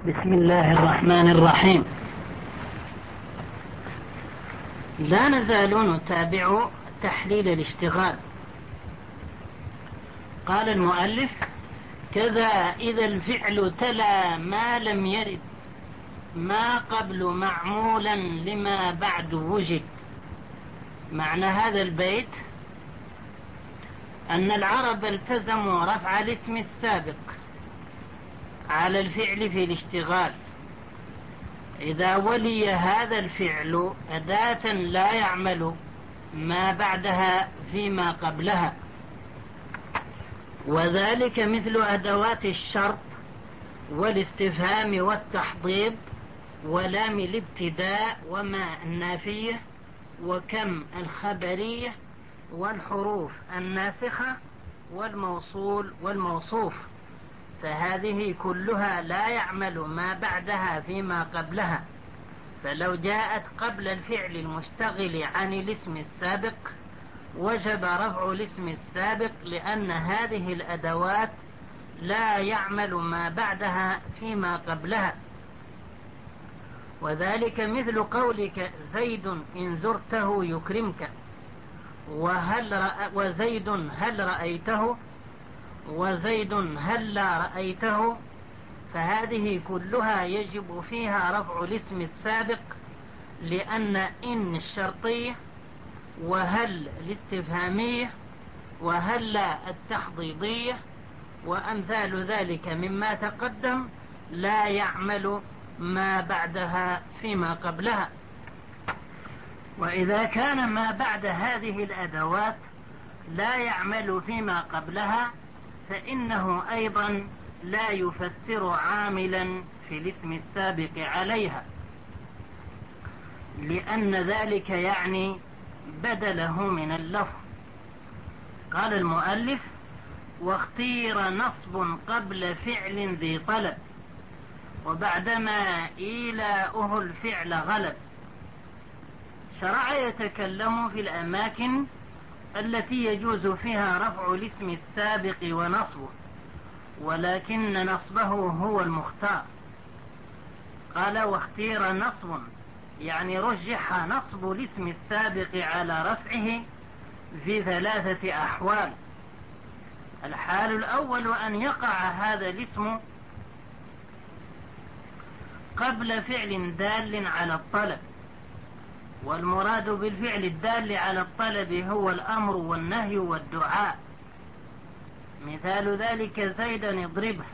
بسم الله الرحمن الرحيم. لا نزال نتابع تحليل الاشتغال. قال المؤلف: كذا إذا الفعل تلا ما لم يرد ما قبل معمولا لما بعد وجد. معنى هذا البيت أن العرب التزموا رفع الاسم السابق على الفعل في الاشتغال إذا ولي هذا الفعل أداة لا يعمل ما بعدها فيما قبلها، وذلك مثل أدوات الشرط والاستفهام والتحضيض ولام الابتداء وما النافية وكم الخبرية والحروف الناسخة والموصول والموصوف، فهذه كلها لا يعمل ما بعدها فيما قبلها. فلو جاءت قبل الفعل المشتغل عن الاسم السابق وجب رفع الاسم السابق، لأن هذه الأدوات لا يعمل ما بعدها فيما قبلها. وذلك مثل قولك: زيد إن زرته يكرمك، وزيد هل رأيته، وزيد هل لا رأيته، فهذه كلها يجب فيها رفع الاسم السابق، لأن إن الشرطية وهل الاستفهامية وهل التحضيضية وأمثال ذلك مما تقدم لا يعمل ما بعدها فيما قبلها. وإذا كان ما بعد هذه الأدوات لا يعمل فيما قبلها فإنه أيضا لا يفسر عاملا في الاسم السابق عليها، لأن ذلك يعني بدله من اللفظ. قال المؤلف: واختير نصب قبل فعل ذي طلب وبعدما إيلاؤه الفعل غلب. شرع يتكلم في الأماكن التي يجوز فيها رفع الاسم السابق ونصبه، ولكن نصبه هو المختار. قال: واختير نصب، يعني رجح نصب الاسم السابق على رفعه في 3 أحوال. الحال الأول أن يقع هذا الاسم قبل فعل دال على الطلب، والمراد بالفعل الدال على الطلب هو الأمر والنهي والدعاء. مثال ذلك: زيدا اضربه،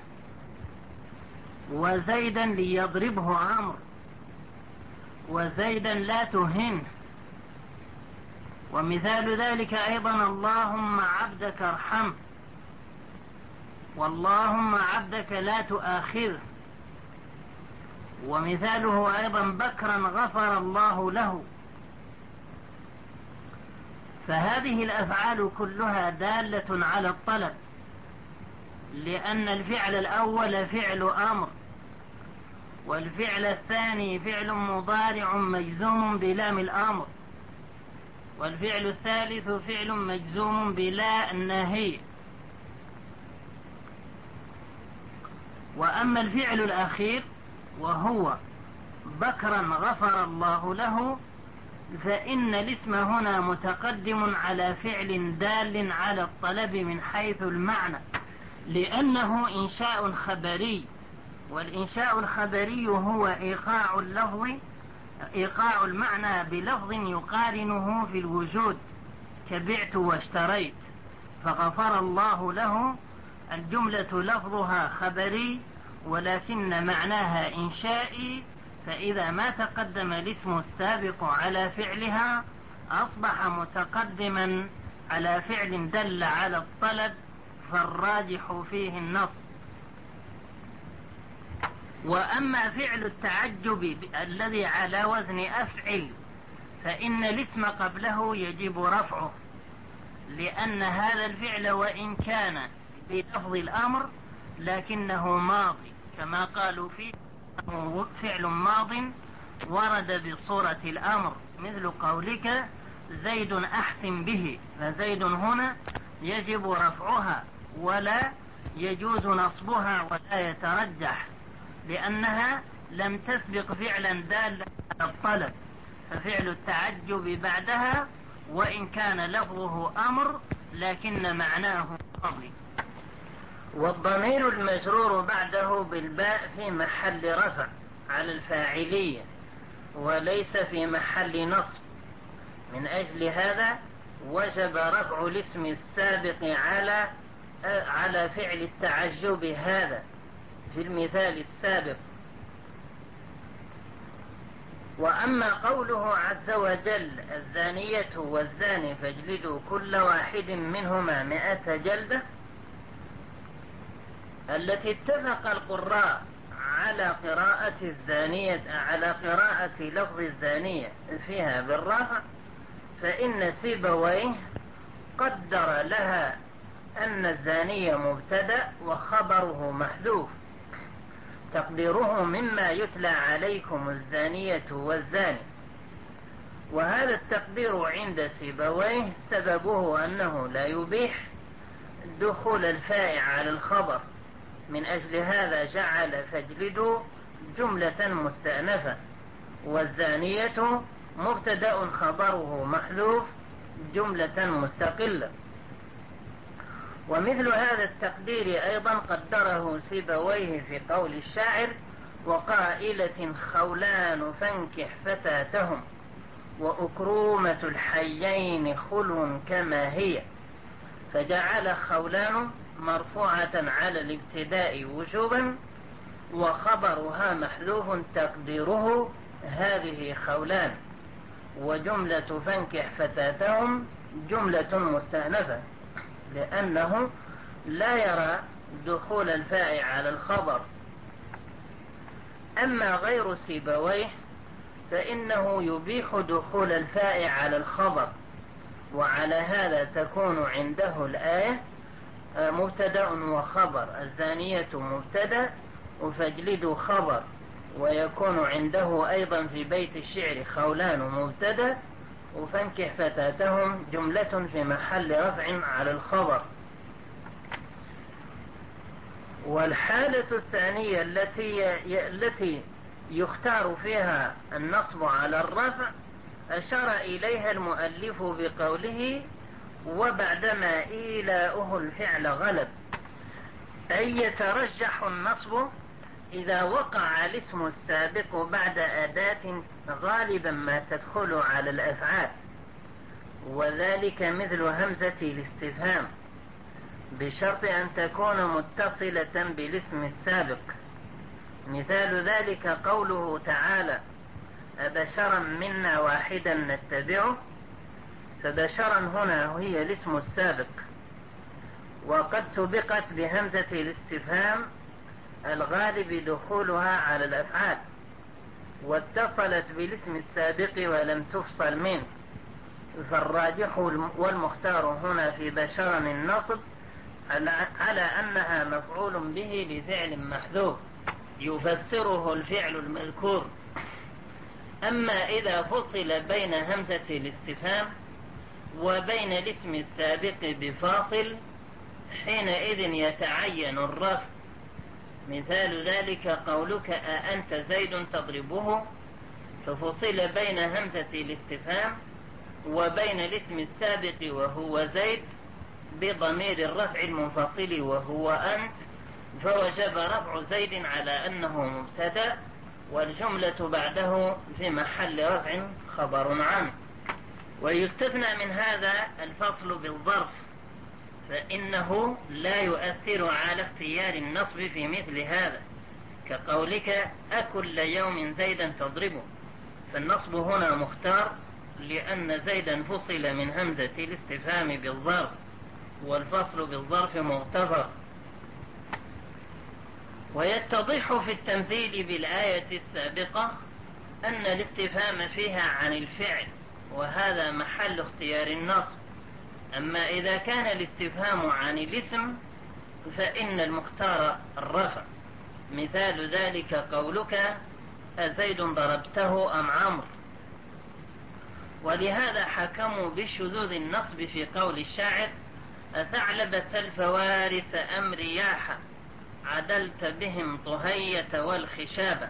وزيدا ليضربه أمر، وزيدا لا تهنه. ومثال ذلك أيضا: اللهم عبدك ارحمه، واللهم عبدك لا تؤاخذه. ومثاله أيضا: بكرا غفر الله له. فهذه الأفعال كلها دالة على الطلب، لأن الفعل الأول فعل أمر، والفعل الثاني فعل مضارع مجزوم بلام الأمر، والفعل الثالث فعل مجزوم بلا النهي. وأما الفعل الأخير وهو بكرا غفر الله له، فإن الاسم هنا متقدم على فعل دال على الطلب من حيث المعنى، لأنه إنشاء خبري، والإنشاء الخبري هو إيقاع المعنى بلفظ يقارنه في الوجود، كبعت واشتريت. فغفر الله له الجملة لفظها خبري ولكن معناها إنشائي، فإذا ما تقدم الاسم السابق على فعلها أصبح متقدما على فعل دل على الطلب، فالراجح فيه النصب. وأما فعل التعجب الذي على وزن أفعل فإن الاسم قبله يجب رفعه، لأن هذا الفعل وإن كان بلفظ الأمر لكنه ماضي، كما قالوا فيه فعل ماض ورد بصورة الأمر، مثل قولك: زيد أحسن به، فزيد هنا يجب رفعها ولا يجوز نصبها ولا يترجح، لأنها لم تسبق فعلا دالا على الطلب، ففعل التعجب بعدها وإن كان لفظه أمر لكن معناه ماضي. والضمير المجرور بعده بالباء في محل رفع على الفاعلية وليس في محل نصب، من أجل هذا وجب رفع الاسم السابق على فعل التعجب هذا في المثال السابق. وأما قوله عز وجل الزانية والزاني فاجلدوا كل واحد منهما 100 جلدة، التي اتفق القراء على قراءة لفظ الزانية فيها بالرفع، فإن سيبويه قدر لها أن الزانية مبتدأ وخبره محذوف، تقديره مما يتلى عليكم الزانية والزاني. وهذا التقدير عند سيبويه سببه أنه لا يبيح دخول الفاء على الخبر، من أجل هذا جعل فاجلدوا جملة مستأنفة، والزانية مبتدأ خبره محذوف جملة مستقلة. ومثل هذا التقدير أيضا قدره سيبويه في قول الشاعر: وقائلة خولان فانكح فتاتهم وأكرومة الحيين خلو كما هي، فجعل خولان مرفوعة على الابتداء وجوبا وخبرها محذوف تقديره هذه خولان، وجملة فانكح فتاتهم جملة مستأنفة، لأنه لا يرى دخول الفاء على الخبر. أما غير سيبويه فإنه يبيح دخول الفاء على الخبر، وعلى هذا تكون عنده الآية مبتدأ وخبر، الزانية مبتدأ وفاجلدوا خبر، ويكون عنده أيضا في بيت الشعر خولان مبتدأ وفانكح فتاتهم جملة في محل رفع على الخبر. والحالة الثانية التي يختار فيها النصب على الرفع أشار إليها المؤلف بقوله: وبعدما إيلاؤه الفعل غلب، أي يترجح النصب إذا وقع الاسم السابق بعد أداة غالبا ما تدخل على الأفعال، وذلك مثل همزة الاستفهام، بشرط أن تكون متصلة بالاسم السابق. مثال ذلك قوله تعالى: أبشرا منا واحدا نتبعه، فبشرا هنا هي الاسم السابق، وقد سبقت بهمزة الاستفهام الغالب دخولها على الأفعال، واتصلت بالاسم السابق ولم تفصل منه، فالراجح والمختار هنا في بشرا النصب على أنها مفعول به لفعل محذوف يفسره الفعل المذكور. أما إذا فصل بين همزة الاستفهام وبين الاسم السابق بفاصل حينئذ يتعين الرفع. مثال ذلك قولك: أأنت زيد تضربه، ففصل بين همزة الاستفهام وبين الاسم السابق وهو زيد بضمير الرفع المنفصل وهو أنت، فوجب رفع زيد على أنه مبتدأ، والجملة بعده في محل رفع خبر عنه. ويستثنى من هذا الفصل بالظرف، فإنه لا يؤثر على اختيار النصب في مثل هذا، كقولك: أكل يوم زيدا تضربه، فالنصب هنا مختار لأن زيدا فصل من همزة الاستفهام بالظرف، والفصل بالظرف مغتفر. ويتضح في التمثيل بالآية السابقة أن الاستفهام فيها عن الفعل، وهذا محل اختيار النصب. أما إذا كان الاستفهام عن الاسم فإن المختار الرفع. مثال ذلك قولك: أزيد ضربته أم عمرو. ولهذا حكموا بشذوذ النصب في قول الشاعر: أثعلبة الفوارس أم رياحا، عدلت بهم طهية والخشابة،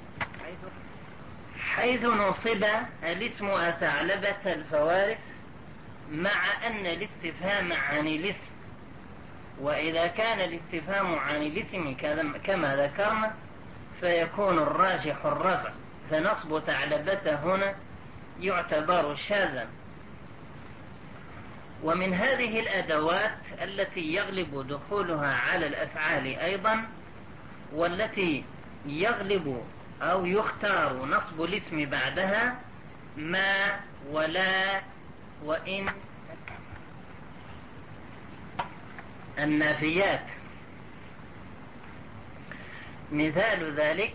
حيث نصب الاسم أثعلبة الفوارس مع أن الاستفهام عن الاسم. وإذا كان الاستفهام عن الاسم كما ذكرنا فيكون الراجح الرفع، فنصب ثعلبة هنا يعتبر شاذا. ومن هذه الأدوات التي يغلب دخولها على الأفعال أيضا، والتي يغلب أو يختار نصب الاسم بعدها، ما ولا وإن النافيات. مثال ذلك: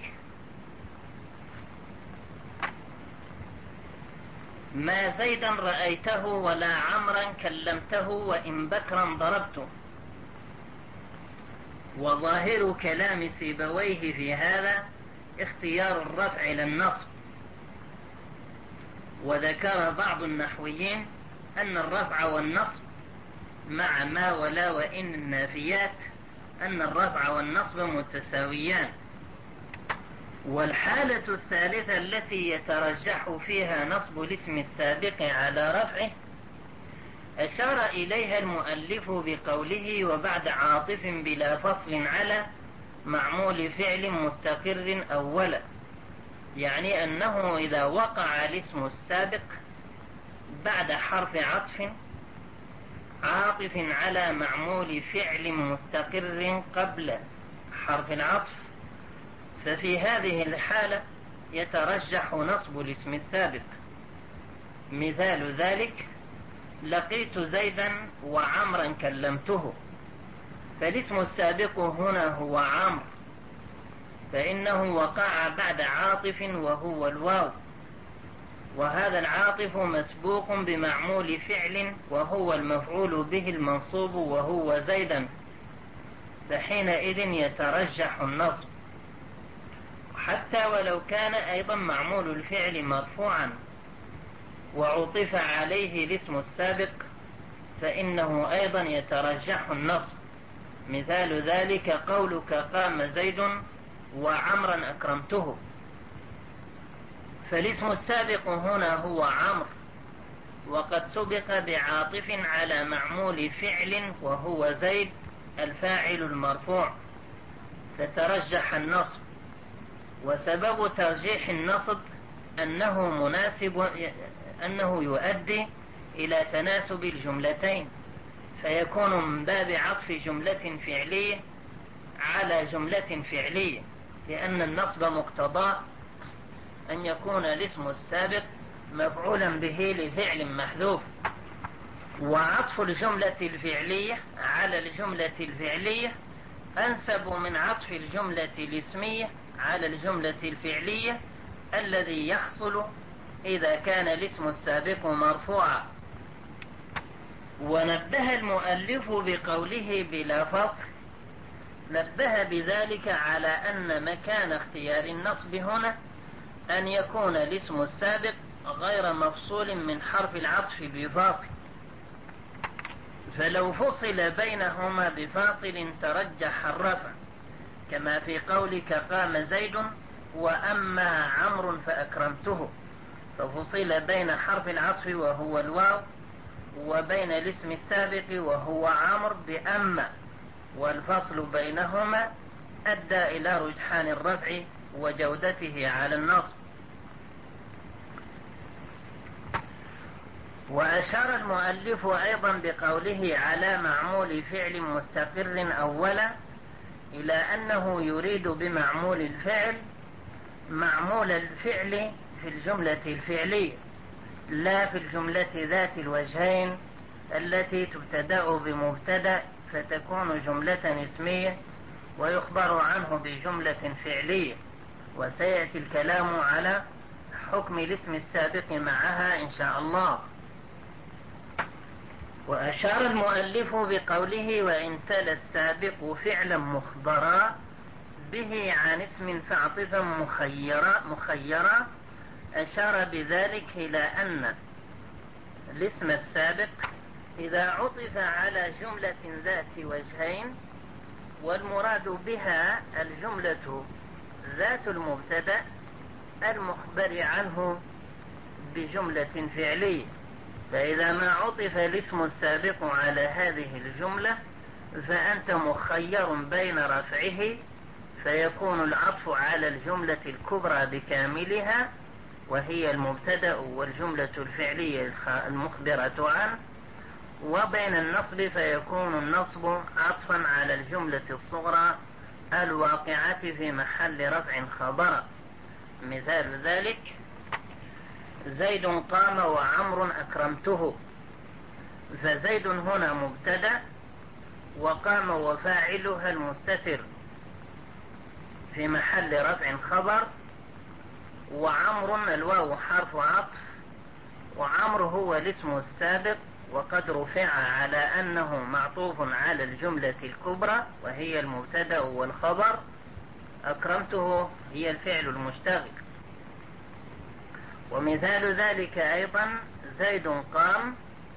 ما زيدا رأيته ولا عمرا كلمته وإن بكرا ضربته. وظاهر كلام سيبويه في هذا اختيار الرفع للنصب. وذكر بعض النحويين أن الرفع والنصب مع ما ولا وإن النافيات أن الرفع والنصب متساويان. والحالة الثالثة التي يترجح فيها نصب الاسم السابق على رفعه أشار إليها المؤلف بقوله: وبعد عاطف بلا فصل على معمول فعل مستقر أولا. يعني أنه إذا وقع الاسم السابق بعد حرف عاطف على معمول فعل مستقر قبل حرف العطف، ففي هذه الحالة يترجح نصب الاسم السابق. مثال ذلك: لقيت زيدا وعمرا كلمته. فالاسم السابق هنا هو عمرو، فإنه وقع بعد عاطف وهو الواو، وهذا العاطف مسبوق بمعمول فعل وهو المفعول به المنصوب وهو زيدا، فحينئذ يترجح النصب. حتى ولو كان أيضا معمول الفعل مرفوعا وعطف عليه الاسم السابق فإنه أيضا يترجح النصب. مثال ذلك قولك: قام زيد وعمرا أكرمته. فالاسم السابق هنا هو عمرو، وقد سبق بعاطف على معمول فعل وهو زيد الفاعل المرفوع، فترجح النصب. وسبب ترجيح النصب أنه يؤدي إلى تناسب الجملتين، فيكون من باب عطف جملة فعلية على جملة فعلية، لأن النصب مقتضاه أن يكون الاسم السابق مفعولا به لفعل محذوف. وعطف الجملة الفعلية على الجملة الفعلية أنسب من عطف الجملة الاسمية على الجملة الفعلية الذي يحصل إذا كان الاسم السابق مرفوعا. ونبه المؤلف بقوله بلا فصل، نبه بذلك على أن مكان اختيار النصب هنا أن يكون الاسم السابق غير مفصول من حرف العطف بفاصل، فلو فصل بينهما بفاصل ترجح الرفع، كما في قولك: قام زيد وأما عمرو فأكرمته، ففصل بين حرف العطف وهو الواو وبين الاسم السابق وهو عمرو بأما، والفصل بينهما أدى إلى رجحان الرفع وجودته على النصب. وأشار المؤلف أيضا بقوله على معمول فعل مستقر أولا إلى أنه يريد بمعمول الفعل معمول الفعل في الجملة الفعلية، لا في الجملة ذات الوجهين التي تبتدأ بمبتدأ فتكون جملة اسمية ويخبر عنه بجملة فعلية، وسيأتي الكلام على حكم الاسم السابق معها إن شاء الله. وأشار المؤلف بقوله: وإن تلا السابق فعلا مخبرا به عن اسم فعطفا مخيرا، أشار بذلك إلى أن الاسم السابق إذا عطف على جملة ذات وجهين والمراد بها الجملة ذات المبتدأ المخبر عنه بجملة فعلية. فإذا ما عطف الاسم السابق على هذه الجملة فأنت مخير بين رفعه فيكون العطف على الجملة الكبرى بكاملها وهي المبتدأ والجملة الفعلية المخبرة عنه، وبين النصب فيكون النصب عطفا على الجملة الصغرى الواقعة في محل رفع خبر. مثال ذلك: زيد قام وعمر أكرمته. فزيد هنا مبتدأ، وقام وفاعلها المستتر في محل رفع خبر، وعمر الواو حرف عطف، وعمر هو الاسم السابق وقد رفع على أنه معطوف على الجملة الكبرى وهي المبتدأ والخبر. أكرمته هي الفعل المشتغل. ومثال ذلك أيضا: زيد قام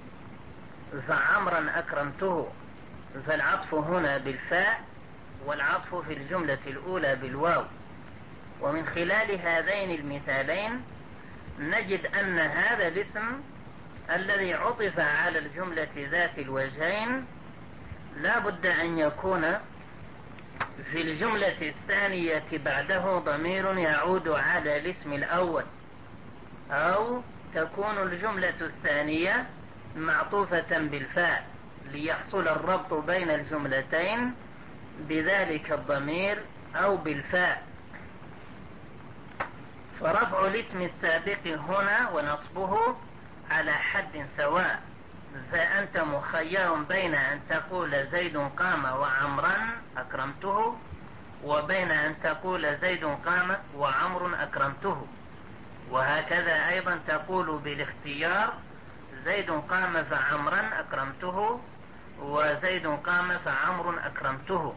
فعمرا أكرمته. فالعطف هنا بالفاء والعطف في الجملة الأولى بالواو. ومن خلال هذين المثالين نجد أن هذا الاسم الذي عطف على الجملة ذات الوجهين لا بد أن يكون في الجملة الثانية بعده ضمير يعود على الاسم الأول، أو تكون الجملة الثانية معطوفة بالفاء ليحصل الربط بين الجملتين بذلك الضمير أو بالفاء. فرفع الاسم السابق هنا ونصبه على حد سواء، فأنت مخير بين أن تقول زيد قام وعمرا أكرمته، وبين أن تقول زيد قام وعمر أكرمته. وهكذا أيضا تقول بالاختيار: زيد قام فعمرا أكرمته، وزيد قام فعمر أكرمته.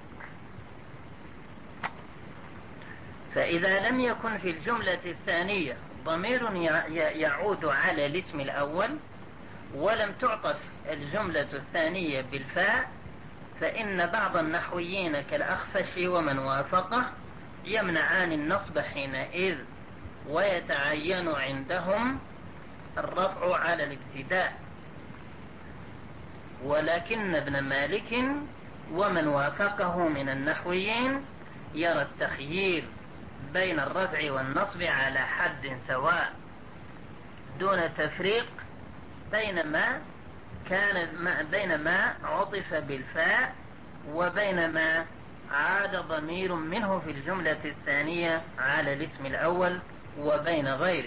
فإذا لم يكن في الجملة الثانية ضمير يعود على الاسم الأول ولم تعطف الجملة الثانية بالفاء، فإن بعض النحويين كالأخفش ومن وافقه يمنعان النصب حينئذ، ويتعين عندهم الرفع على الابتداء. ولكن ابن مالك ومن وافقه من النحويين يرى التخيير بين الرفع والنصب على حد سواء دون تفريق بين ما عطف بالفاء وبين ما عاد ضمير منه في الجملة الثانية على الاسم الأول وبين غيره.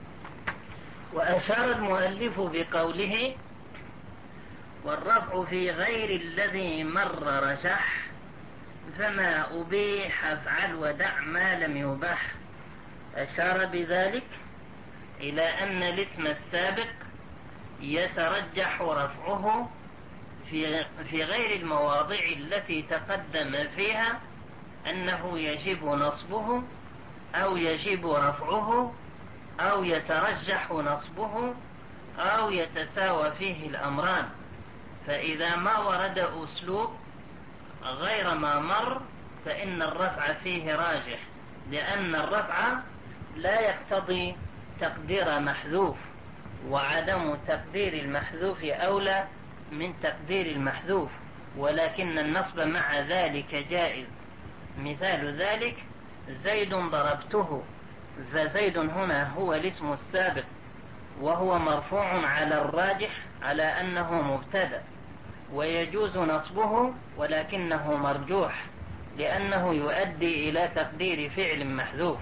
وأشار المؤلف بقوله: والرفع في غير الذي مر رجح، فما أبيح افعل ودع ما لم يبح. أشار بذلك إلى أن الاسم السابق يترجح رفعه في غير المواضع التي تقدم فيها أنه يجب نصبه أو يجب رفعه أو يترجح نصبه أو يتساوى فيه الأمران. فإذا ما ورد أسلوب غير ما مر فإن الرفع فيه راجح، لأن الرفع لا يقتضي تقدير محذوف، وعدم تقدير المحذوف أولى من تقدير المحذوف، ولكن النصب مع ذلك جائز. مثال ذلك: زيد ضربته. فزيد هنا هو الاسم السابق وهو مرفوع على الراجح على أنه مبتدأ، ويجوز نصبه ولكنه مرجوح لأنه يؤدي إلى تقدير فعل محذوف.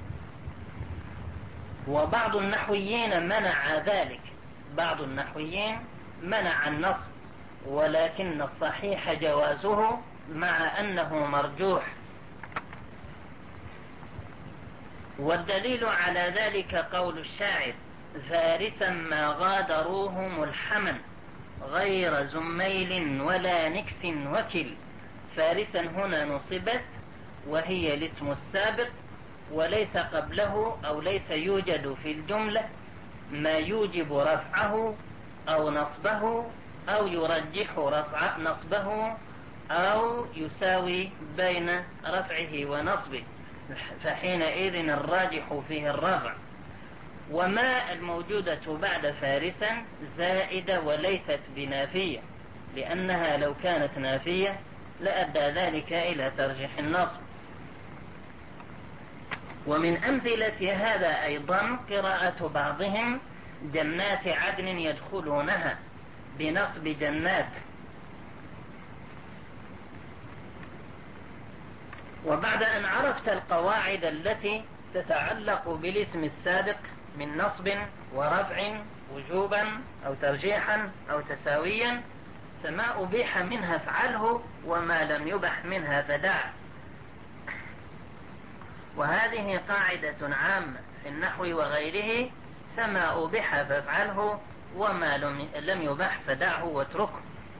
وبعض النحويين منع ذلك، بعض النحويين منع النصب، ولكن الصحيح جوازه مع أنه مرجوح. والدليل على ذلك قول الشاعر: فارسا ما غادروه ملحما غير زميل ولا نكس وكل. فارسا هنا نصبت وهي الاسم السابق، وليس قبله أو ليس يوجد في الجملة ما يوجب رفعه أو نصبه أو يرجح رفع نصبه أو يساوي بين رفعه ونصبه، فحينئذ الراجح فيه الرفع. وما الموجودة بعد فارسا زائدة وليست بنافية، لأنها لو كانت نافية لأدى ذلك إلى ترجيح النصب. ومن أمثلة هذا أيضا قراءة بعضهم جنات عدن يدخلونها بنصب جنات. وبعد أن عرفت القواعد التي تتعلق بالاسم السابق من نصب ورفع وجوبا أو ترجيحا أو تساويا، فما أبيح منها افعله، وما لم يبح منها فدعه. وهذه قاعدة عامة في النحو وغيره، فما أبيح فافعله، وما لم يبح فدعه واتركه.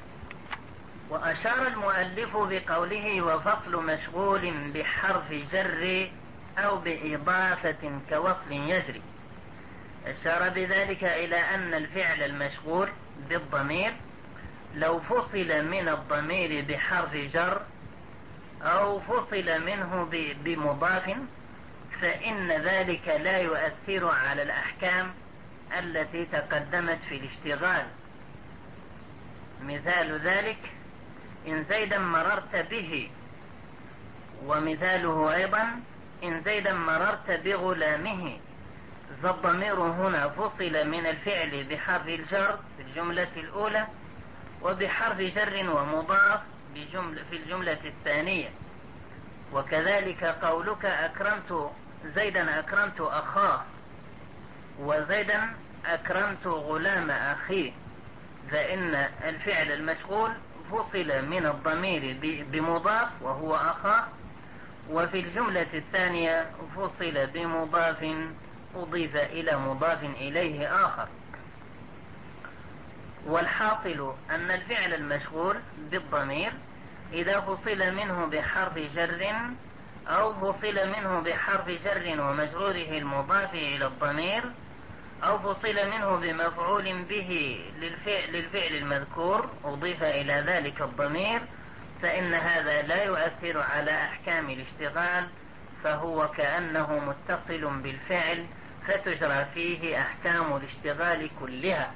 وأشار المؤلف بقوله وفصل مشغول بحرف جر أو بإضافة كوصل يجري، أشار بذلك إلى أن الفعل المشغول بالضمير لو فصل من الضمير بحرف جر أو فصل منه بمضاف فإن ذلك لا يؤثر على الأحكام التي تقدمت في الاشتغال. مثال ذلك إن زيدا مررت به، ومثاله أيضا إن زيدا مررت بغلامه، فالضمير هنا فصل من الفعل بحرف الجر في الجملة الأولى، وبحرف جر ومضاف في الجملة الثانية. وكذلك قولك أكرمت زيدا أكرمت أخاه، وزيدا أكرمت غلام أخيه، فإن الفعل المشغول فصل من الضمير بمضاف وهو أخاه، وفي الجملة الثانية فصل بمضاف أضيف إلى مضاف إليه آخر. والحاصل أن الفعل المشغول بالضمير إذا فصل منه بحرف جر أو فصل منه بحرف جر ومجروره المضاف إلى الضمير أو فصل منه بمفعول به للفعل المذكور أضيف إلى ذلك الضمير، فإن هذا لا يؤثر على أحكام الاشتغال، فهو كأنه متصل بالفعل، فتجرى فيه أحكام الاشتغال كلها.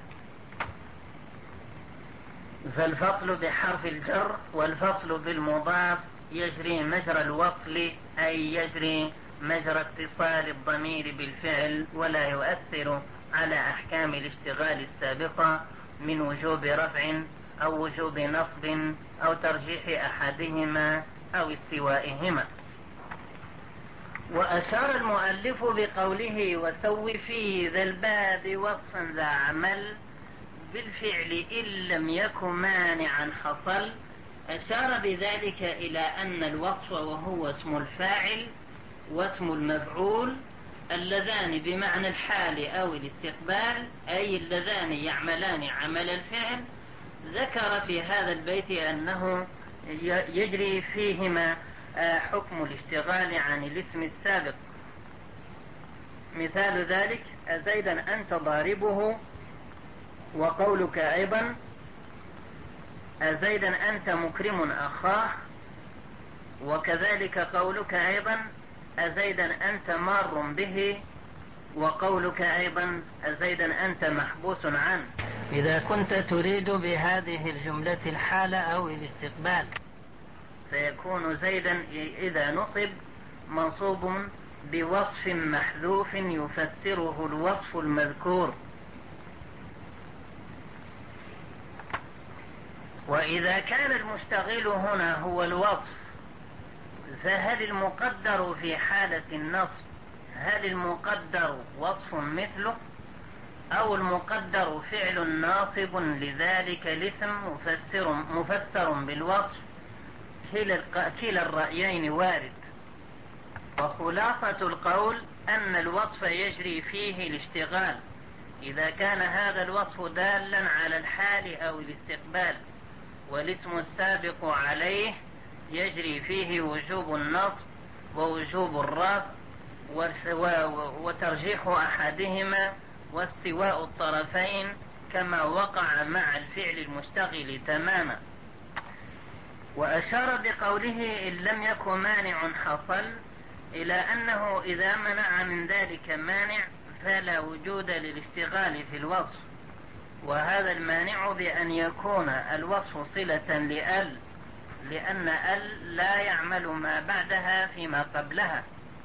فالفصل بحرف الجر والفصل بالمضاف يجري مجرى الوصل، أي يجري مجرى اتصال الضمير بالفعل، ولا يؤثر على أحكام الاشتغال السابقة من وجوب رفع أو وجوب نصب أو ترجيح أحدهما أو استوائهما. وأشار المؤلف بقوله وسو في ذا الباب وصفا ذا عمل بالفعل إن لم يكن مانعا حصل، أشار بذلك إلى أن الوصف وهو اسم الفاعل واسم المفعول اللذان بمعنى الحال أو الاستقبال، أي اللذان يعملان عمل الفعل، ذكر في هذا البيت أنه يجري فيهما حكم الاشتغال عن الاسم السابق. مثال ذلك أزيدا أنت ضاربه، وقولك أيضا أزيدا أنت مكرم أخاه، وكذلك قولك أيضا أزيدا أنت مار به، وقولك أيضا أزيدا أنت محبوس عنه، إذا كنت تريد بهذه الجملة الحالة أو الاستقبال، فيكون زيدا إذا نصب منصوب بوصف محذوف يفسره الوصف المذكور. وإذا كان المشتغل هنا هو الوصف، فهل المقدر في حالة النصب هل المقدر وصف مثله، أو المقدر فعل ناصب لذلك الاسم مفسر بالوصف؟ كلا الرأيين وارد. وخلاصة القول أن الوصف يجري فيه الاشتغال إذا كان هذا الوصف دالا على الحال أو الاستقبال، والاسم السابق عليه يجري فيه وجوب النصب ووجوب الرفع وترجيح أحدهما واستواء الطرفين، كما وقع مع الفعل المشتغل تماما. وأشار بقوله إن لم يكن مانع حصل إلى أنه إذا منع من ذلك مانع فلا وجود للاشتغال في الوصف، وهذا المانع بأن يكون الوصف صلة لأل، لأن أل لا يعمل ما بعدها فيما قبلها.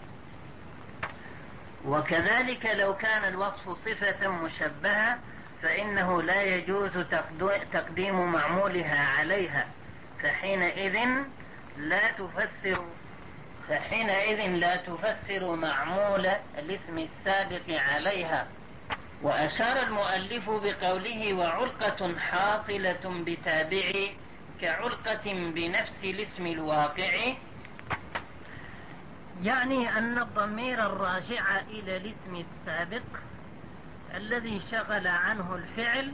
وكذلك لو كان الوصف صفة مشبهة فإنه لا يجوز تقديم معمولها عليها، فحينئذ لا تفسر معمول الاسم السابق عليها. وأشار المؤلف بقوله وعلقة حاصلة بتابع كعلقة بنفس الاسم الواقع، يعني أن الضمير الراجع إلى الاسم السابق الذي شغل عنه الفعل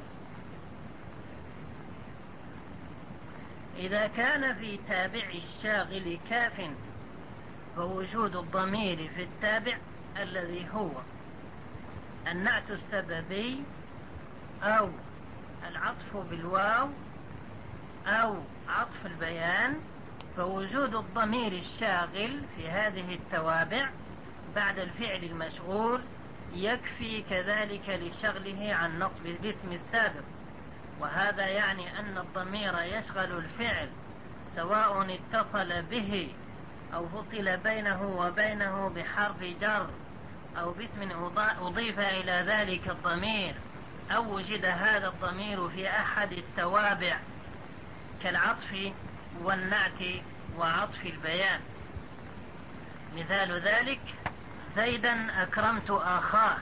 إذا كان في تابع الشاغل كاف فوجود الضمير في التابع الذي هو النعت السببي أو العطف بالواو أو عطف البيان، فوجود الضمير الشاغل في هذه التوابع بعد الفعل المشغول يكفي كذلك لشغله عن نصب الاسم السابق. وهذا يعني أن الضمير يشغل الفعل سواء اتصل به أو فصل بينه وبينه بحرف جر أو باسم أضيف إلى ذلك الضمير، أو وجد هذا الضمير في أحد التوابع كالعطف والنعت وعطف البيان. مثال ذلك زيدا أكرمت أخاه،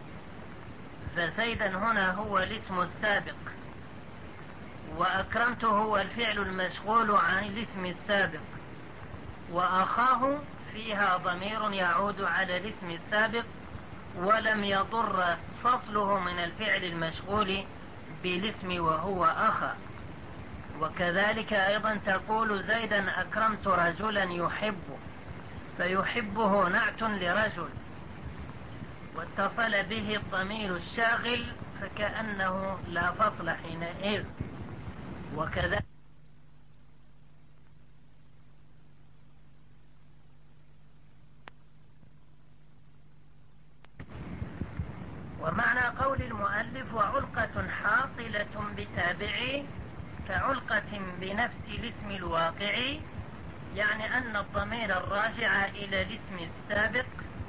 فزيدا هنا هو الاسم السابق، وأكرمت هو الفعل المشغول عن الاسم السابق، وأخاه فيها ضمير يعود على الاسم السابق ولم يضر فصله من الفعل المشغول بالاسم وهو أخا. وكذلك أيضا تقول زيدا أكرمت رجلا يحب، فيحبه نعت لرجل واتصل به الضمير الشاغل فكأنه لا فصل حينئذ. وكذلك ومعنى قول المؤلف وعلقة حاصلة بتابع كعلقة بنفس الاسم الواقع، يعني أن الضمير الراجع إلى الاسم السابق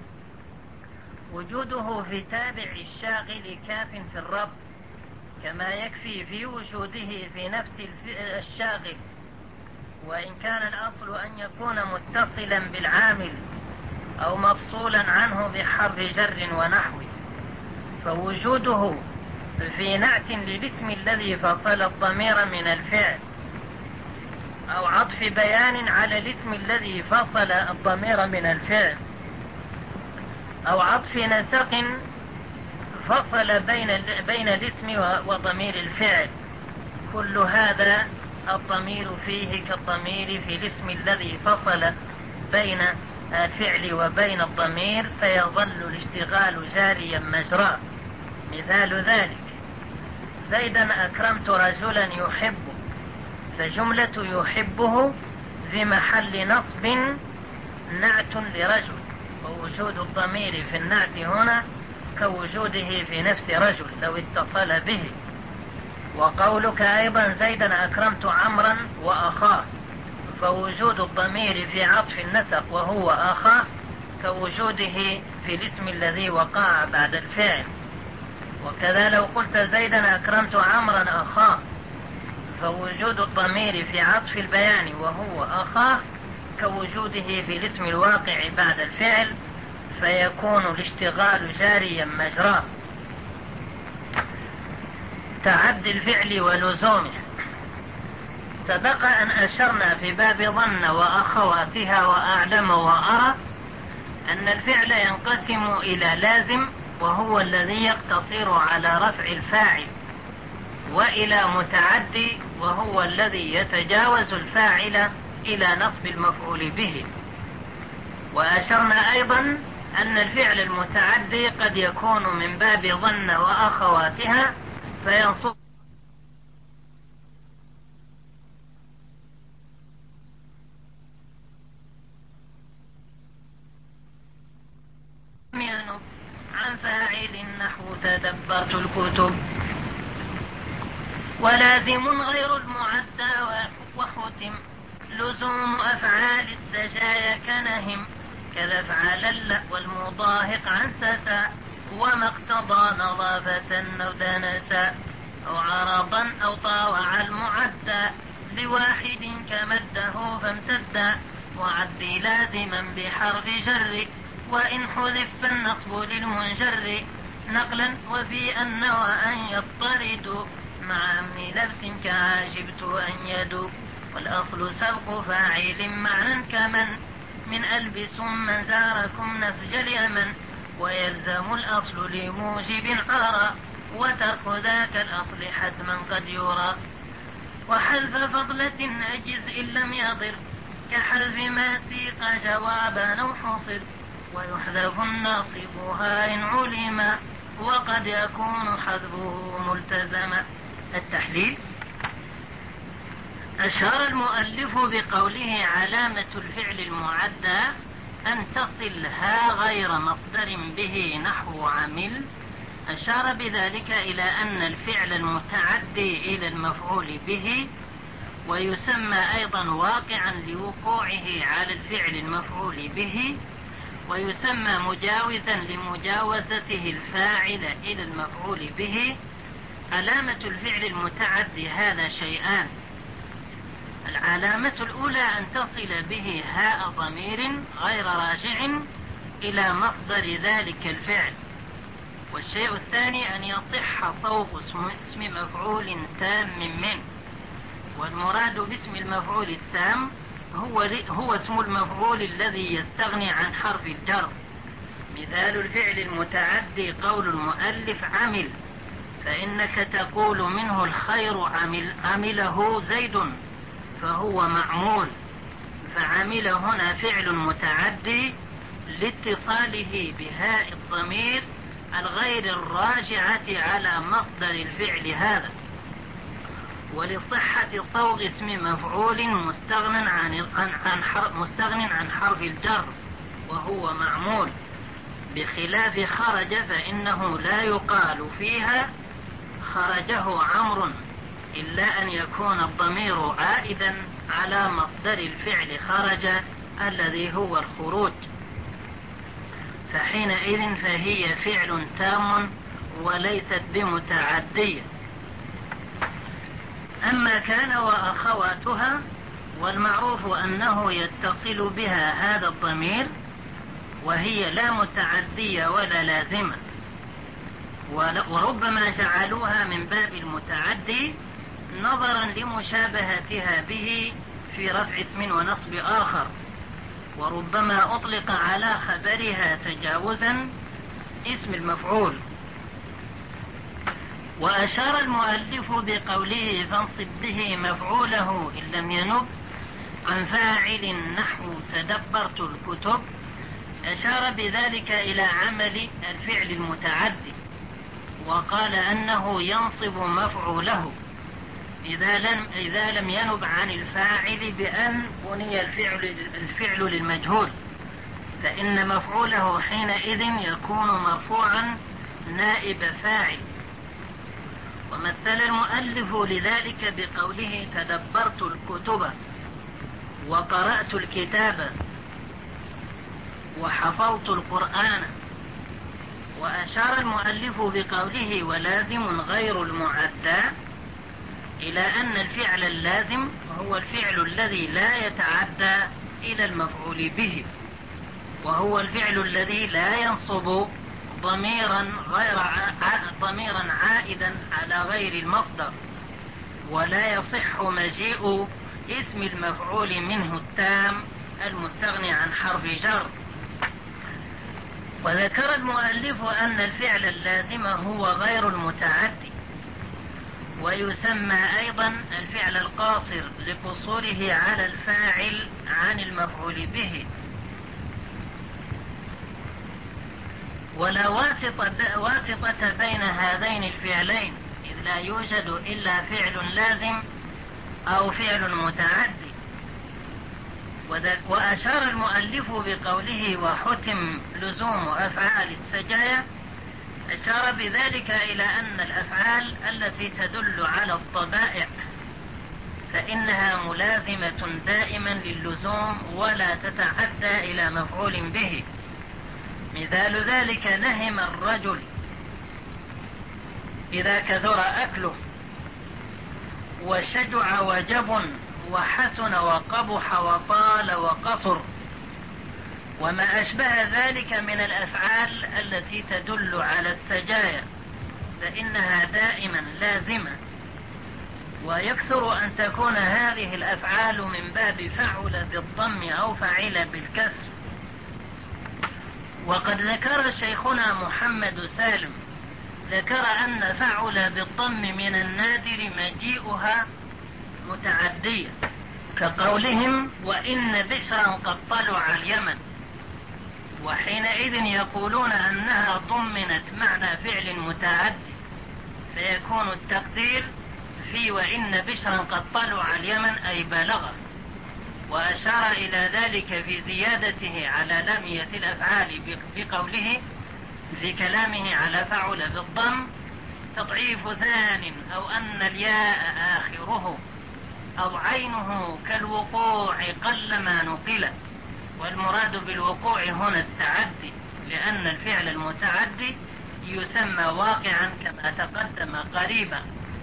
وجوده في تابع الشاغل كاف في الرب، كما يكفي في وجوده في نفس الشاغل، وإن كان الأصل أن يكون متصلا بالعامل أو مفصولا عنه بحرف جر ونحوه، فوجوده في نعت للاسم الذي فصل الضمير من الفعل أو عطف بيان على الاسم الذي فصل الضمير من الفعل أو عطف نسق فصل بين الاسم وضمير الفعل، كل هذا الضمير فيه كالضمير في الاسم الذي فصل بين الفعل وبين الضمير، فيظل الاشتغال جاريا مجراه. مثال ذلك زيدا أكرمت رجلا يحبه، فجملة يحبه في محل نصب نعت لرجل، ووجود الضمير في النعت هنا كوجوده في نفس رجل لو اتصل به. وقولك أيضا زيدا أكرمت عمرا وأخاه، فوجود الضمير في عطف النسق وهو أخاه كوجوده في الاسم الذي وقع بعد الفعل. وكذا لو قلت زيدا أكرمت عمرا أخاه، فوجود الضمير في عطف البيان وهو أخاه كوجوده في الاسم الواقع بعد الفعل، فيكون الاشتغال جاريا مجراه. تعدي الفعل ولزومه. سبق أن أشرنا في باب ظن وأخواتها وأعلم وأرى أن الفعل ينقسم إلى لازم وهو الذي يقتصر على رفع الفاعل، وإلى متعدي وهو الذي يتجاوز الفاعل إلى نصب المفعول به. وأشرنا أيضا أن الفعل المتعدي قد يكون من باب ظن وأخواتها فينصب عن فاعل نحو تدبرت الكتب. ولازم غير المعدى وختم لزوم أفعال السجايا كنهم كذا افعل والمضاهق عن سسا وما اقتضى نظافة أو دنسا أو عرضا أو طاوع المعدى لواحد كمده فامتدا وعد لازما بحرف جر وإن حذف فالنصب للمنجر نقلا وفي أن وأن يضطرد مع أمن لبس كعاجبت أن يدو والأصل سبق فاعل معنى كمن من ألبس من زاركم نسج اليمن ويلزم الأصل لموجب عرى وترك ذاك الأصل حتما قد يرى وحذف فضلة أجز إن لم يضر كحذف ما سيق جوابا أو حصر ويحذف الناصبها إن علم وقد يكون حذفه ملتزما. التحليل: أشار المؤلف بقوله علامة الفعل المعدى أن تصل ها غير مصدر به نحو عمل. أشار بذلك إلى أن الفعل المتعدي إلى المفعول به ويسمى أيضا واقعا لوقوعه على الفعل المفعول به ويسمى مجاوزا لمجاوزته الفاعل إلى المفعول به. علامة الفعل المتعدي هذا شيئان: العلامة الأولى أن تصل به هاء ضمير غير راجع إلى مصدر ذلك الفعل، والشيء الثاني أن يصح صوغ اسم مفعول تام منه، والمراد باسم المفعول التام هو اسم المفعول الذي يستغني عن حرف الجر. مثال الفعل المتعدي قول المؤلف عمل، فإنك تقول منه الخير عمله زيد فهو معمول، فعمل هنا فعل متعدي لاتصاله بهاء الضمير الغير الراجعة على مصدر الفعل هذا، ولصحة صوغ اسم مفعول مستغن عن حرف الجر وهو معمول، بخلاف خرج فإنه لا يقال فيها خرجه عمرو إلا أن يكون الضمير عائدا على مصدر الفعل خرج الذي هو الخروج، فحينئذ فهي فعل تام وليست بمتعدية. أما كان وأخواتها والمعروف أنه يتصل بها هذا الضمير وهي لا متعدية ولا لازمة، وربما جعلوها من باب المتعدي نظرا لمشابهتها به في رفع اسم ونصب آخر، وربما أطلق على خبرها تجاوزا اسم المفعول. وأشار المؤلف بقوله فانصب به مفعوله إن لم ينب عن فاعل نحو تدبرت الكتب، أشار بذلك إلى عمل الفعل المتعدي، وقال أنه ينصب مفعوله إذا لم ينب عن الفاعل بأن بني الفعل للمجهول، فإن مفعوله حينئذ يكون مرفوعا نائب فاعل. ومثل المؤلف لذلك بقوله تدبرت الكتب وقرأت الكتاب وحفظت القرآن. وأشار المؤلف بقوله ولازم غير المعدى إلى أن الفعل اللازم هو الفعل الذي لا يتعدى إلى المفعول به، وهو الفعل الذي لا ينصب ضميرا عائدا على غير المصدر، ولا يصح مجيء اسم المفعول منه التام المستغني عن حرف جر. وذكر المؤلف أن الفعل اللازم هو غير المتعدي، ويسمى أيضا الفعل القاصر لقصوره على الفاعل عن المفعول به. ولا واسطة بين هذين الفعلين، إذ لا يوجد إلا فعل لازم أو فعل متعدي. وأشار المؤلف بقوله وحتم لزوم أفعال السجايا أشار بذلك إلى أن الأفعال التي تدل على الطبائع فإنها ملازمة دائما للزوم ولا تتعدى إلى مفعول به. مثال ذلك نهم الرجل إذا كثر أكله، وشجع وجبن، وحسن وقبح، وطال وقصر، وما أشبه ذلك من الأفعال التي تدل على السجايا فإنها دائما لازمة، ويكثر أن تكون هذه الأفعال من باب فعل بالضم أو فعل بالكسر. وقد ذكر شيخنا محمد سالم ذكر أن فعل بالضم من النادر مجيئها متعدية، كقولهم وإن بشرا قد طلع اليمن، وحينئذ يقولون أنها ضمنت معنى فعل متعدي، فيكون التقدير في وإن بشرا قد طلع اليمن أي بلغه. وأشار إلى ذلك في زيادته على لامية الأفعال بقوله في كلامه على فعل بالضم تضعيف ثان، أو أن الياء آخره أو عينه كالوقوع قلما نقل، والمراد بالوقوع هنا التعدي، لأن الفعل المتعدي يسمى واقعا كما تقدم قريبا.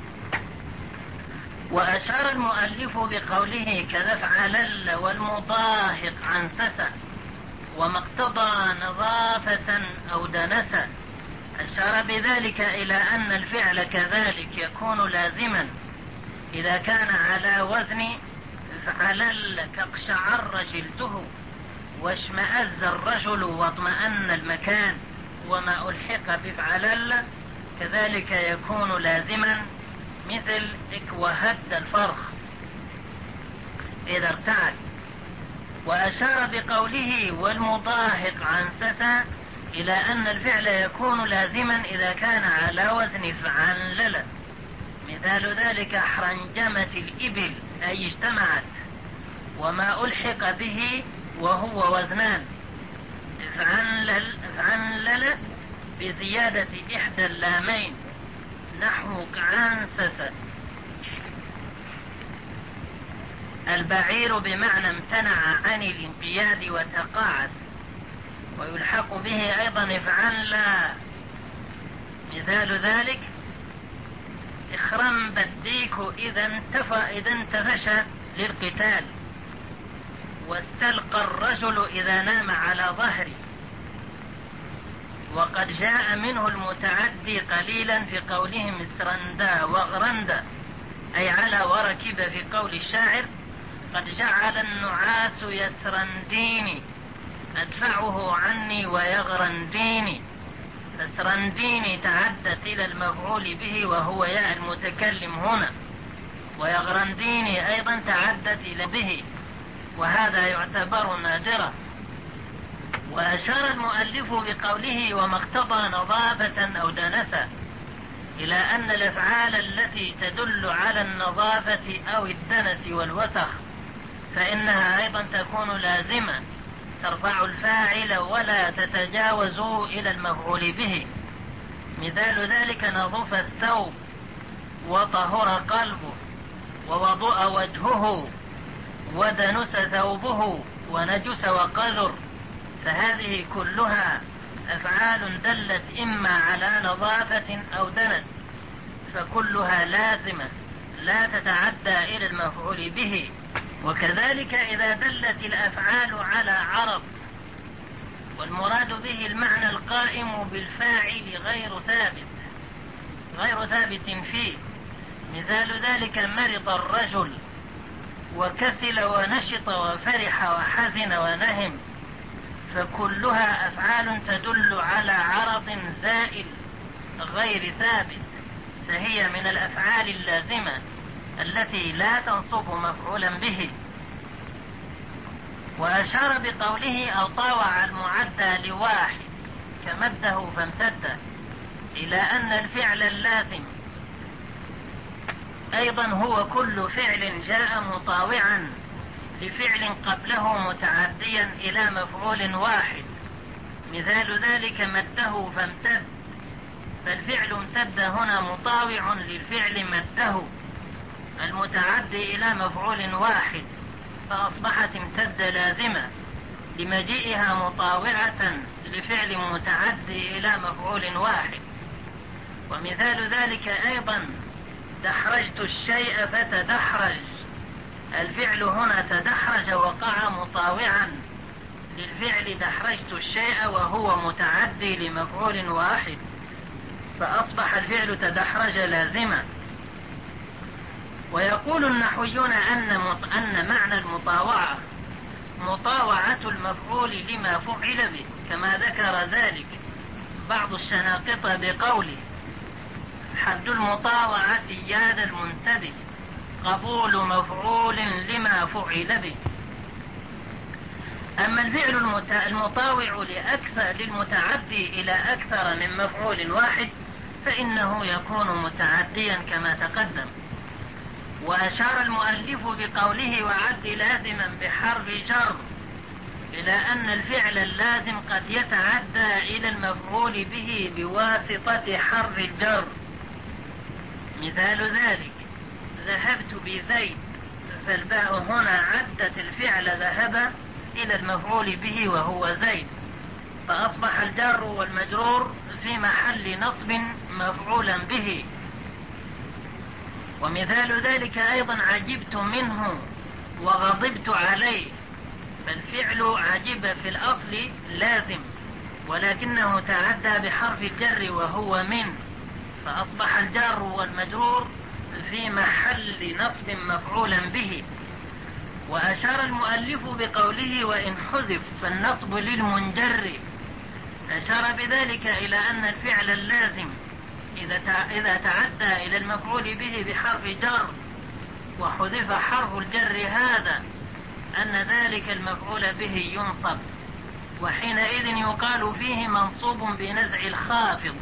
وأشار المؤلف بقوله كذا فعلل والمضاهق عن سسا وما اقتضى نظافة أو دنسا، أشار بذلك إلى أن الفعل كذلك يكون لازما إذا كان على وزن فعلل كاقشعر جلده واشمأز الرجل واطمأن المكان، وما ألحق بفعلل كذلك يكون لازما مثل اكوهد الفرخ إذا ارتعد. وأشار بقوله والمضاهق عن سسا إلى أن الفعل يكون لازما إذا كان على وزن فعنلل، مثال ذلك حرنجمة الإبل أي اجتمعت، وما ألحق به وهو وزنان فعنلل بزيادة إحدى اللامين نحو عنسس. البعير بمعنى امتنع عن الانقياد وتقاعس، ويلحق به أيضا افعنلا، مثال ذلك اخرم بديك إذا انتفش للقتال، واستلقى الرجل إذا نام على ظهره. وقد جاء منه المتعدي قليلا في قولهم اسرندا وغرندا أي على وركب، في قول الشاعر قد جعل النعاس يسرنديني أدفعه عني ويغرنديني، فسرنديني تعدت إلى المفعول به وهو ياء المتكلم هنا، ويغرنديني أيضا تعدت إلى به، وهذا يعتبر نادرا. وأشار المؤلف بقوله وما اقتضى نظافة أو دنسة إلى أن الأفعال التي تدل على النظافة أو الدنس والوسخ فإنها أيضا تكون لازمة ترفع الفاعل ولا تتجاوز إلى المفعول به. مثال ذلك نظف الثوب وطهر قلبه ووضوء وجهه ودنس ثوبه ونجس وقذر، فهذه كلها أفعال دلت إما على نظافة أو دنس، فكلها لازمة لا تتعدى إلى المفعول به. وكذلك إذا دلت الأفعال على عرض، والمراد به المعنى القائم بالفاعل غير ثابت فيه، مثال ذلك مرض الرجل وكسل ونشط وفرح وحزن ونهم، فكلها أفعال تدل على عرض زائل غير ثابت، فهي من الأفعال اللازمة التي لا تنصب مفعولا به. وأشار بقوله أو طاوع المعدى لواحد كمده فامتد إلى أن الفعل اللازم أيضا هو كل فعل جاء مطاوعا لفعل قبله متعديا إلى مفعول واحد، مثال ذلك مده فامتد فالفعل امتد هنا مطاوع للفعل مده المتعدي إلى مفعول واحد، فأصبحت امتد لازمة لمجيئها مطاوعة لفعل متعدي إلى مفعول واحد. ومثال ذلك أيضا دحرجت الشيء فتدحرج، الفعل هنا تدحرج وقع مطاوعا للفعل دحرجت الشيء وهو متعدي لمفعول واحد، فأصبح الفعل تدحرج لازما. ويقول النحويون أن معنى المطاوعة مطاوعة المفعول لما فعل به، كما ذكر ذلك بعض الشناقطة بقوله: حد المطاوعة يا ذا المنتبه قبول مفعول لما فعل به. أما الفعل المطاوع للمتعدي إلى أكثر من مفعول واحد فإنه يكون متعديا كما تقدم. وأشار المؤلف بقوله وعد لازما بحرف جر إلى أن الفعل اللازم قد يتعدى إلى المفعول به بواسطة حرف الجر. مثال ذلك ذهبت بزيد، فالباء هنا عدت الفعل ذهب إلى المفعول به وهو زيد، فأصبح الجار والمجرور في محل نصب مفعولا به. ومثال ذلك أيضا عجبت منه وغضبت عليه، فالفعل عجب في الأصل لازم ولكنه تعدى بحرف الجر وهو من، فأصبح الجار والمجرور في محل نصب مفعولا به. وأشار المؤلف بقوله وإن حذف فالنصب للمنجر، أشار بذلك إلى أن الفعل اللازم إذا تعدى إلى المفعول به بحرف جر وحذف حرف الجر هذا أن ذلك المفعول به ينصب، وحينئذ يقال فيه منصوب بنزع الخافض،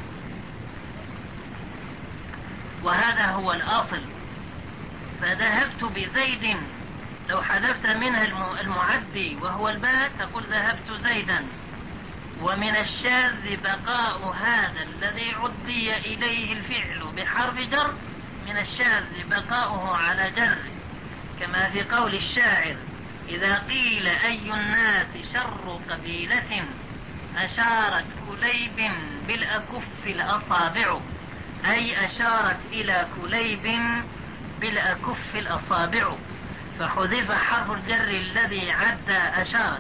وهذا هو الأصل. فذهبت بزيد لو حذفت منها المعدي وهو الباء تقول ذهبت زيدا. ومن الشاذ بقاء هذا الذي عدي إليه الفعل بحرف جر، من الشاذ بقاؤه على جر، كما في قول الشاعر إذا قيل أي الناس شر قبيلة أشارت كليب بالأكف الأصابع، أي أشارت إلى كليب بالأكف الأصابع، فحذف حرف الجر الذي عدى أشارت،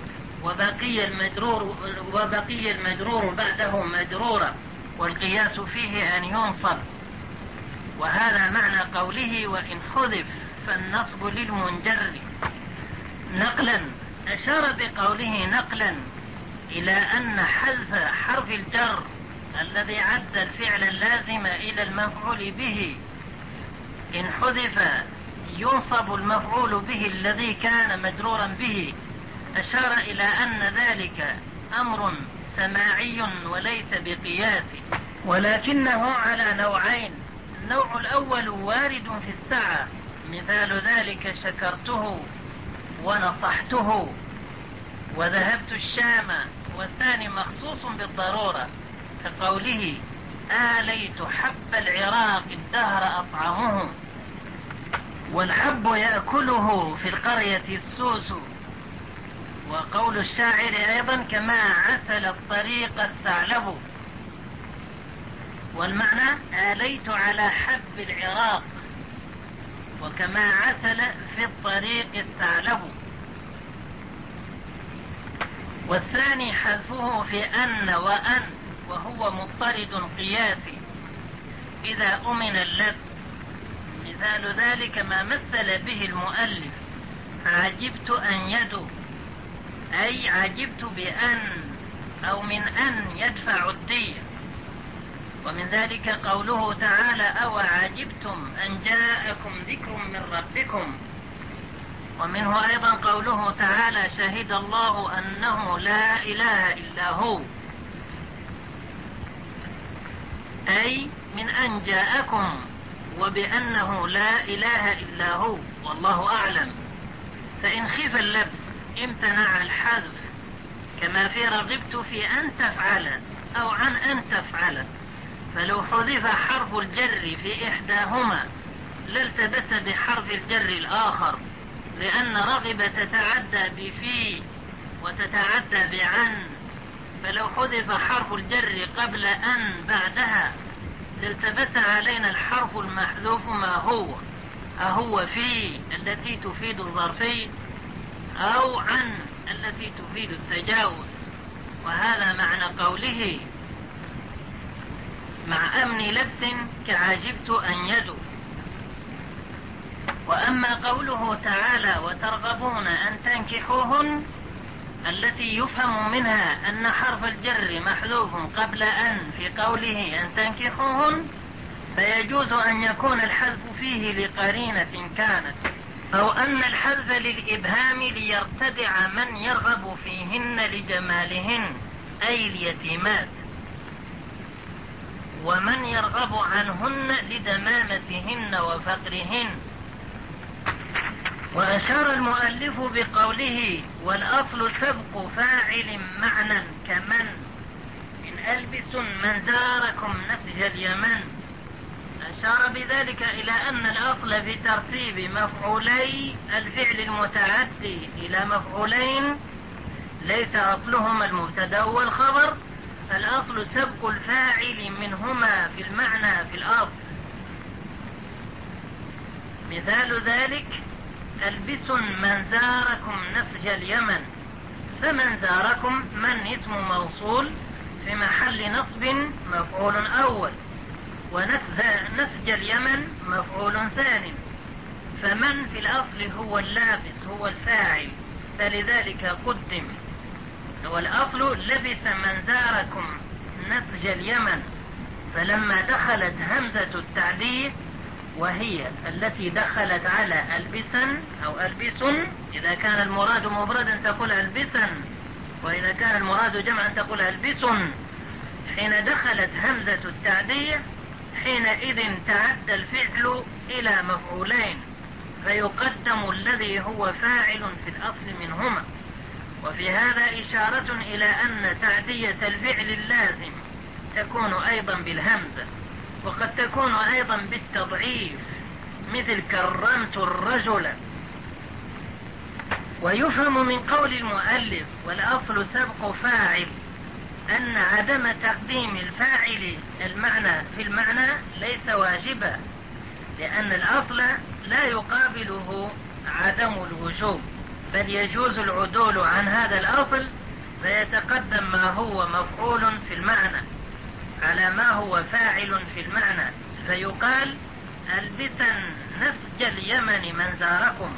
وبقي المجرور بعده مجرورا، والقياس فيه أن ينصب. وهذا معنى قوله وإن حذف فالنصب للمنجر نقلا. أشار بقوله نقلا إلى أن حذف حرف الجر الذي عد الفعل اللازم إلى المفعول به إن حذف ينصب المفعول به الذي كان مجرورا به. أشار إلى أن ذلك أمر سماعي وليس بقياس، ولكنه على نوعين: النوع الأول وارد في السعة، مثال ذلك شكرته ونصحته وذهبت الشام، والثاني مخصوص بالضرورة كقوله آليت حب العراق الدهر أطعمه، والحب يأكله في القرية السوس. وقول الشاعر أيضا كما عسل الطريق الثعلب، والمعنى آليت على حب العراق وكما عسل في الطريق الثعلب. والثاني حذفه في أن وأن وهو مضطرد قياسي إذا أمن اللبس. مثال ذلك ما مثل به المؤلف عجبت أن يدو، أي عجبت بأن أو من أن يدفع الدية. ومن ذلك قوله تعالى أو عجبتم أن جاءكم ذكر من ربكم. ومنه أيضا قوله تعالى شهد الله أنه لا إله إلا هو، أي من أن جاءكم وبأنه لا إله إلا هو والله أعلم. فإن خف اللبس امتنع الحذف، كما في رغبت في أن تفعل أو عن أن تفعل، فلو حذف حرف الجر في إحداهما لالتبس بحرف الجر الآخر، لأن رغب تتعدى بفي وتتعدى بعن، فلو حذف حرف الجر قبل أن بعدها لالتبس علينا الحرف المحذوف ما هو، أهو في التي تفيد الظرفي أو عن التي تفيد التجاوز. وهذا معنى قوله مع أمن لبس كعجبت أن يدو. وأما قوله تعالى وترغبون أن تنكحوهن التي يفهم منها أن حرف الجر محذوف قبل أن في قوله أن تنكحوهن، فيجوز أن يكون الحذف فيه لقرينة كانت، أو أن الحذف للإبهام ليرتدع من يرغب فيهن لجمالهن أي اليتيمات، ومن يرغب عنهن لدمامتهن وفقرهن. وأشار المؤلف بقوله والأصل سبق فاعل معنى كمن إن ألبس من داركم نسج اليمن. أشار بذلك إلى أن الأصل في ترتيب مفعولي الفعل المتعدي إلى مفعولين ليس أصلهما المبتدأ والخبر، الأصل سبق الفاعل منهما في المعنى في الأصل. مثال ذلك ألبس من زاركم نسج اليمن، فمن زاركم من اسم موصول في محل نصب مفعول أول، ونسج اليمن مفعول ثاني، فمن في الأصل هو اللابس هو الفاعل، فلذلك قدم. والأصل لبس من زاركم نسج اليمن، فلما دخلت همزة التعديل وهي التي دخلت على ألبسا أو ألبس، إذا كان المراد مفردا تقول ألبسا، وإذا كان المراد جمعا تقول ألبس. حين دخلت همزة التعديل حينئذ تعدى الفعل إلى مفعولين، فيقدم الذي هو فاعل في الأصل منهما. وفي هذا إشارة إلى أن تعدية الفعل اللازم تكون أيضا بالهمزة، وقد تكون أيضا بالتضعيف مثل كرمت الرجل. ويفهم من قول المؤلف والأصل سبق فاعل أن عدم تقديم الفاعل المعنى في المعنى ليس واجبا، لأن الأصل لا يقابله عدم الوجوب، بل يجوز العدول عن هذا الأصل فيتقدم ما هو مفعول في المعنى على ما هو فاعل في المعنى، فيقال ألبسا نسج اليمن من زاركم.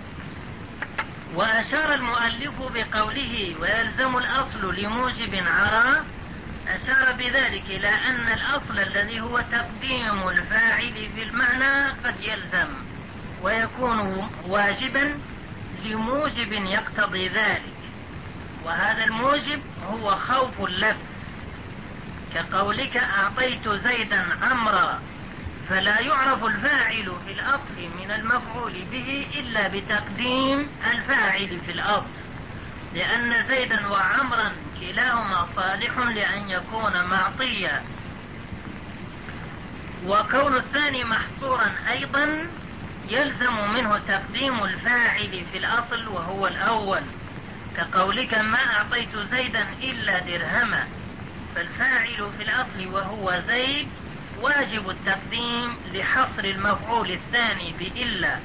وأشار المؤلف بقوله ويلزم الأصل لموجب عرى، أشار بذلك إلى أن الأصل الذي هو تقديم الفاعل في المعنى قد يلزم ويكون واجبا لموجب يقتضي ذلك، وهذا الموجب هو خوف اللبس، كقولك أعطيت زيدا عمرا، فلا يعرف الفاعل في الأصل من المفعول به إلا بتقديم الفاعل في الأصل، لأن زيدا وعمرا كلاهما صالح لأن يكون معطيا. وكون الثاني محصورا أيضا يلزم منه تقديم الفاعل في الأصل وهو الأول، كقولك ما أعطيت زيدا إلا درهما، فالفاعل في الأصل وهو زيد واجب التقديم لحصر المفعول الثاني بإلا.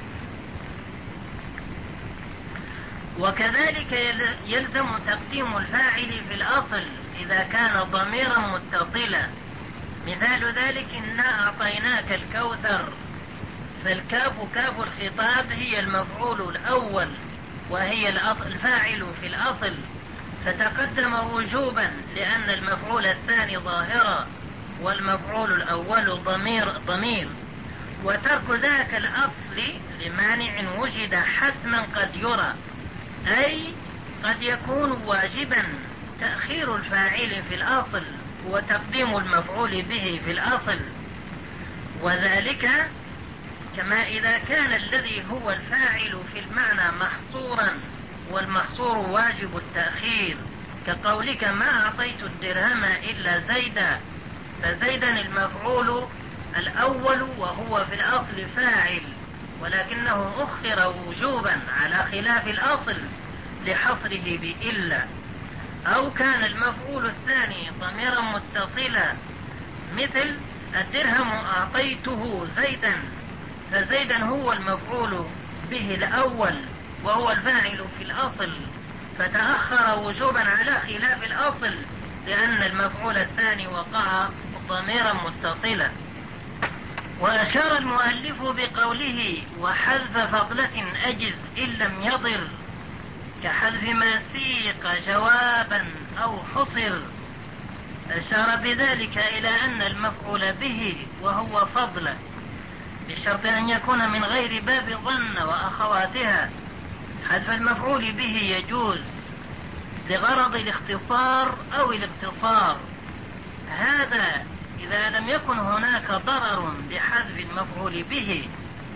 وكذلك يلزم تقديم الفاعل في الأصل إذا كان ضميرا متصلا، مثال ذلك إنا أعطيناك الكوثر، فالكاف كاف الخطاب هي المفعول الأول وهي الفاعل في الأصل، فتقدم وجوبا لأن المفعول الثاني ظاهرا والمفعول الأول ضمير. وترك ذاك الأصل لمانع وجد حتما قد يرى، أي قد يكون واجبا تأخير الفاعل في الأصل وتقديم المفعول به في الأصل، وذلك كما إذا كان الذي هو الفاعل في المعنى محصورا والمحصور واجب التأخير، كقولك ما أعطيت الدرهم إلا زيدا، فزيدا المفعول الأول وهو في الأصل فاعل، ولكنه أخر وجوبا على خلاف الأصل لحصره بإلا. أو كان المفعول الثاني ضميرا متصلا، مثل الدرهم أعطيته زيدا، فزيدا هو المفعول به الأول وهو الفاعل في الأصل، فتأخر وجوبا على خلاف الأصل لأن المفعول الثاني وقع ضميرا متصلا. وأشار المؤلف بقوله وحذف فضلة أجز إن لم يضر، كحذف ما سيق جوابا أو حصر. أشار بذلك إلى أن المفعول به وهو فضلة بشرط أن يكون من غير باب ظن وأخواتها. حذف المفعول به يجوز لغرض الاختصار أو الاقتصار، هذا إذا لم يكن هناك ضرر بحذف المفعول به.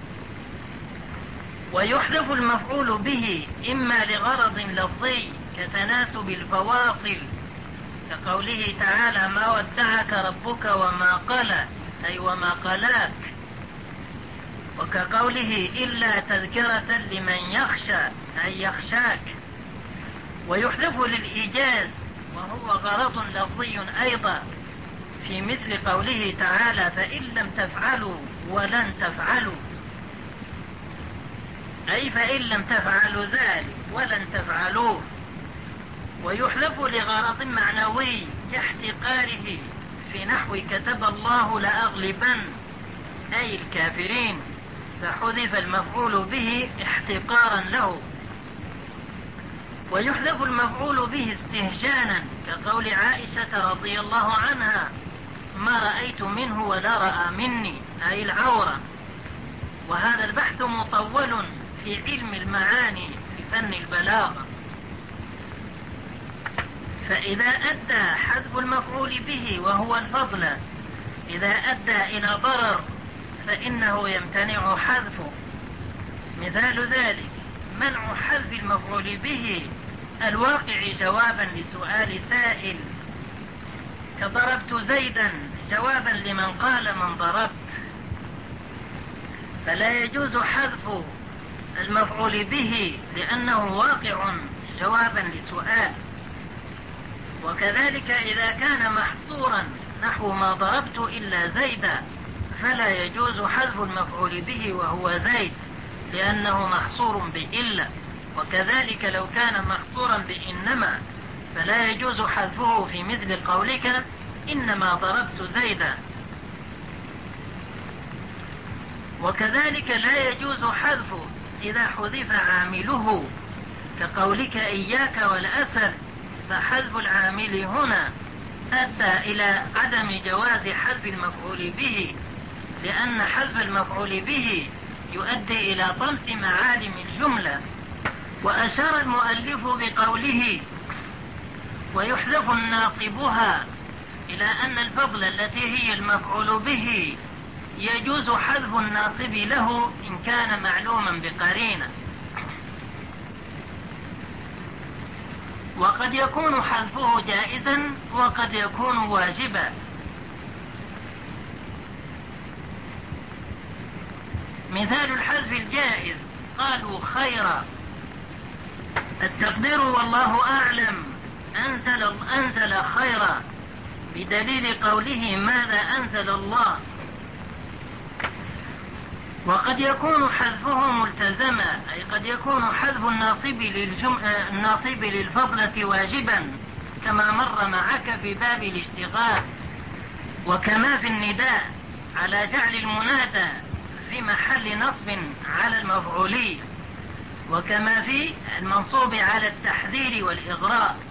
ويحذف المفعول به إما لغرض لفظي كتناسب الفواصل، كقوله تعالى ما ودعك ربك وما قلى، أي وما قلاك، وكقوله إلا تذكرة لمن يخشى، أي يخشاك. ويحذف للإيجاز وهو غرض لفظي أيضا، في مثل قوله تعالى فإن لم تفعلوا ولن تفعلوا، أي فإن لم تفعلوا ذلك ولن تفعلوه. ويحذف لغرض معنوي كاحتقاره في نحو كتب الله لأغلبن، أي الكافرين، فحذف المفعول به احتقارا له. ويحذف المفعول به استهجانا، كقول عائشة رضي الله عنها ما رأيت منه ولا رأى مني، أي العورة. وهذا البحث مطول في علم المعاني في فن البلاغة. فإذا أدى حذف المفعول به وهو الفضل إذا أدى إلى ضرر فإنه يمتنع حذفه. مثال ذلك منع حذف المفعول به الواقع جوابا لسؤال سائل، كضربت زيدا جوابا لمن قال من ضربت، فلا يجوز حذف المفعول به لأنه واقع جوابا لسؤال. وكذلك إذا كان محصورا نحو ما ضربت إلا زيدا فلا يجوز حذف المفعول به وهو زيد لأنه محصور بإلا. وكذلك لو كان محصورا بإنما فلا يجوز حذفه في مثل قولك إنما ضربت زيدا. وكذلك لا يجوز حذفه إذا حذف عامله، كقولك إياك والأسد، فحذف العامل هنا أدى إلى عدم جواز حذف المفعول به، لأن حذف المفعول به يؤدي إلى طمس معالم الجملة. وأشار المؤلف بقوله ويحذف ناصبها إلى أن الفضل التي هي المفعول به يجوز حذف الناصب له إن كان معلوما بقرينة، وقد يكون حذفه جائزا وقد يكون واجبا. مثال الحذف الجائز قالوا خيرا، التقدير والله أعلم أنزل خيرا بدليل قوله ماذا أنزل الله. وقد يكون حذفه ملتزما، أي قد يكون حذف الناصب للفضلة واجبا كما مر معك في باب الاشتغال، وكما في النداء على جعل المنادى في محل نصب على المفعولي، وكما في المنصوب على التحذير والإغراء.